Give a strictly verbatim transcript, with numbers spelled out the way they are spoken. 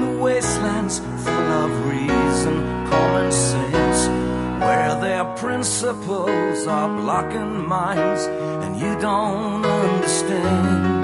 wastelands full of reason, common sense, where their principles are blocking minds and you don't understand.